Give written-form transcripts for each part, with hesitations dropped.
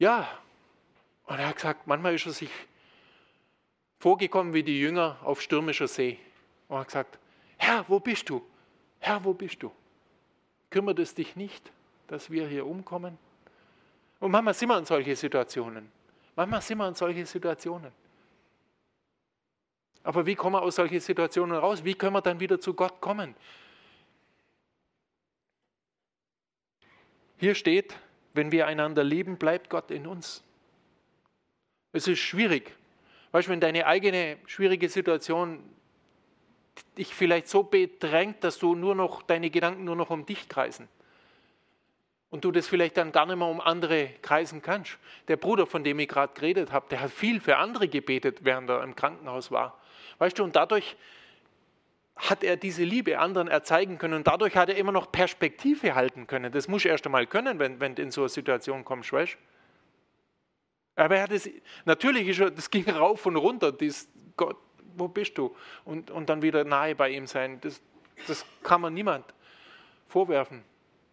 Ja, und er hat gesagt, manchmal ist er sich vorgekommen wie die Jünger auf stürmischer See. Und er hat gesagt, Herr, wo bist du? Herr, wo bist du? Kümmert es dich nicht, dass wir hier umkommen? Und manchmal sind wir in solche Situationen. Aber wie kommen wir aus solchen Situationen raus? Wie können wir dann wieder zu Gott kommen? Hier steht, wenn wir einander lieben, bleibt Gott in uns. Es ist schwierig. Weißt du, wenn deine eigene schwierige Situation dich vielleicht so bedrängt, dass deine Gedanken nur noch um dich kreisen. Und du das vielleicht dann gar nicht mehr um andere kreisen kannst. Der Bruder, von dem ich gerade geredet habe, der hat viel für andere gebetet, während er im Krankenhaus war. Weißt du, und dadurch hat er diese Liebe anderen erzeigen können und dadurch hat er immer noch Perspektive halten können. Das musst du erst einmal können, wenn du in so eine Situation kommst, weißt du? Aber natürlich das ging rauf und runter, Gott, wo bist du? Und dann wieder nahe bei ihm sein. Das kann man niemand vorwerfen.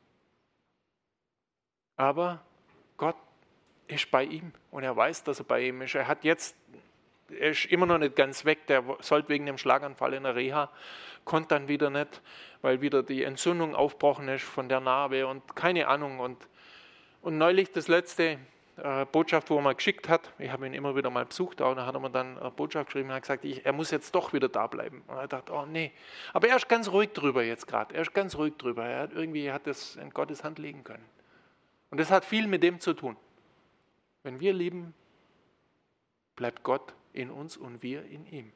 Aber Gott ist bei ihm und er weiß, dass er bei ihm ist. Er ist immer noch nicht ganz weg, der sollte wegen dem Schlaganfall in der Reha, konnte dann wieder nicht, weil wieder die Entzündung aufgebrochen ist von der Narbe und keine Ahnung. Und neulich das letzte Botschaft, wo er mal geschickt hat, ich habe ihn immer wieder mal besucht, und da hat er mir dann eine Botschaft geschrieben und hat gesagt, er muss jetzt doch wieder da bleiben. Und er dachte, oh nee. Aber er ist ganz ruhig drüber jetzt gerade, Er hat das in Gottes Hand legen können. Und das hat viel mit dem zu tun. Wenn wir lieben, bleibt Gott in uns und wir in ihm.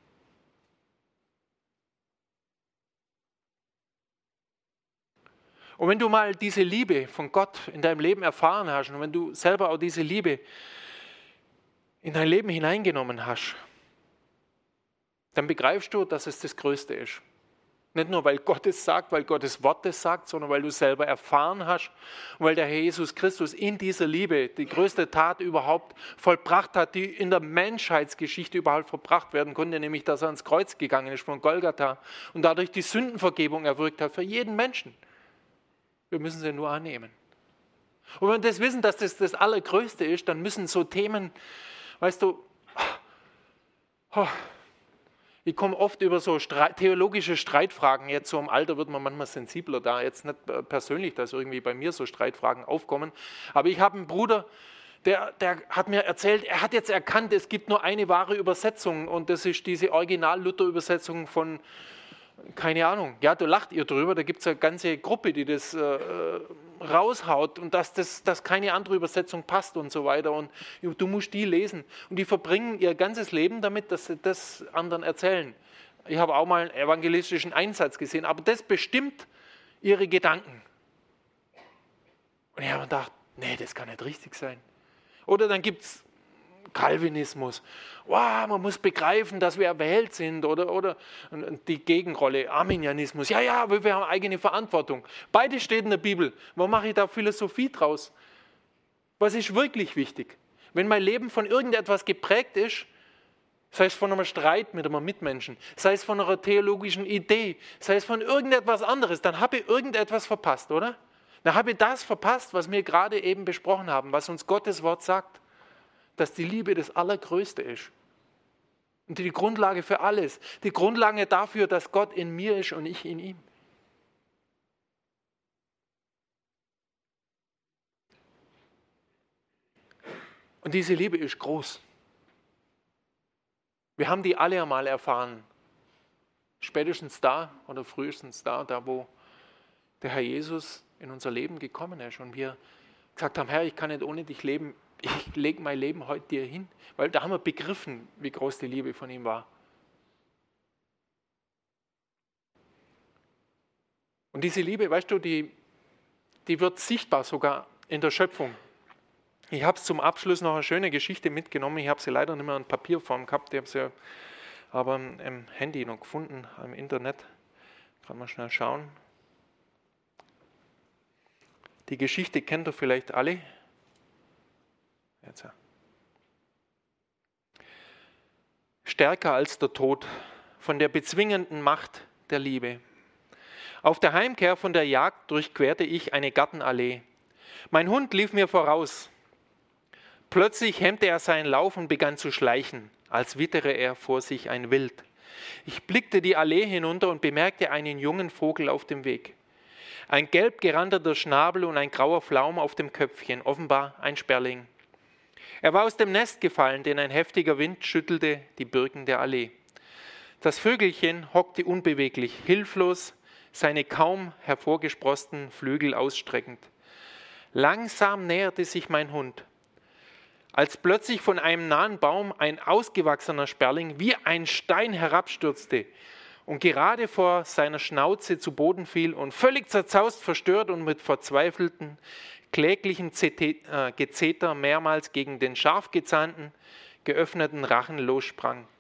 Und wenn du mal diese Liebe von Gott in deinem Leben erfahren hast und wenn du selber auch diese Liebe in dein Leben hineingenommen hast, dann begreifst du, dass es das Größte ist. Nicht nur, weil Gott es sagt, weil Gottes Wort es sagt, sondern weil du es selber erfahren hast und weil der Herr Jesus Christus in dieser Liebe die größte Tat überhaupt vollbracht hat, die in der Menschheitsgeschichte überhaupt vollbracht werden konnte, nämlich dass er ans Kreuz gegangen ist von Golgatha und dadurch die Sündenvergebung erwirkt hat für jeden Menschen. Wir müssen sie nur annehmen. Und wenn wir das wissen, dass das das Allergrößte ist, dann müssen so Themen, weißt du, ich komme oft über so theologische Streitfragen, jetzt so im Alter wird man manchmal sensibler da, jetzt nicht persönlich, dass irgendwie bei mir so Streitfragen aufkommen, aber ich habe einen Bruder, der hat mir erzählt, er hat jetzt erkannt, es gibt nur eine wahre Übersetzung und das ist diese Original-Luther-Übersetzung von, keine Ahnung, ja, da lacht ihr drüber, da gibt es eine ganze Gruppe, die das raushaut und dass keine andere Übersetzung passt und so weiter und du musst die lesen und die verbringen ihr ganzes Leben damit, dass sie das anderen erzählen. Ich habe auch mal einen evangelistischen Einsatz gesehen, aber das bestimmt ihre Gedanken. Und ich habe mir gedacht, nee, das kann nicht richtig sein. Oder dann gibt es Calvinismus. Wow, man muss begreifen, dass wir erwählt sind. Oder die Gegenrolle, Arminianismus. Ja, wir haben eigene Verantwortung. Beides steht in der Bibel. Warum mache ich da Philosophie draus? Was ist wirklich wichtig? Wenn mein Leben von irgendetwas geprägt ist, sei es von einem Streit mit einem Mitmenschen, sei es von einer theologischen Idee, sei es von irgendetwas anderes, dann habe ich irgendetwas verpasst, oder? Dann habe ich das verpasst, was wir gerade eben besprochen haben, was uns Gottes Wort sagt. Dass die Liebe das Allergrößte ist. Und die Grundlage für alles. Die Grundlage dafür, dass Gott in mir ist und ich in ihm. Und diese Liebe ist groß. Wir haben die alle einmal erfahren. Spätestens da oder frühestens da wo der Herr Jesus in unser Leben gekommen ist und wir gesagt haben, Herr, ich kann nicht ohne dich leben. Ich lege mein Leben heute dir hin, weil da haben wir begriffen, wie groß die Liebe von ihm war. Und diese Liebe, weißt du, die wird sichtbar sogar in der Schöpfung. Ich habe zum Abschluss noch eine schöne Geschichte mitgenommen. Ich habe sie leider nicht mehr in Papierform gehabt, ich habe sie aber im Handy noch gefunden, im Internet. Kann man schnell schauen. Die Geschichte kennt ihr vielleicht alle. Jetzt. Stärker als der Tod, von der bezwingenden Macht der Liebe. Auf der Heimkehr von der Jagd durchquerte ich eine Gartenallee. Mein Hund lief mir voraus. Plötzlich hemmte er seinen Lauf und begann zu schleichen, als wittere er vor sich ein Wild. Ich blickte die Allee hinunter und bemerkte einen jungen Vogel auf dem Weg. Ein gelb gerandeter Schnabel und ein grauer Flaum auf dem Köpfchen, offenbar ein Sperling. Er war aus dem Nest gefallen, denn ein heftiger Wind schüttelte die Birken der Allee. Das Vögelchen hockte unbeweglich, hilflos, seine kaum hervorgesprossenen Flügel ausstreckend. Langsam näherte sich mein Hund. Als plötzlich von einem nahen Baum ein ausgewachsener Sperling wie ein Stein herabstürzte und gerade vor seiner Schnauze zu Boden fiel und völlig zerzaust, verstört und mit verzweifelten, kläglichen Gezeter mehrmals gegen den scharf gezahnten, geöffneten Rachen lossprang.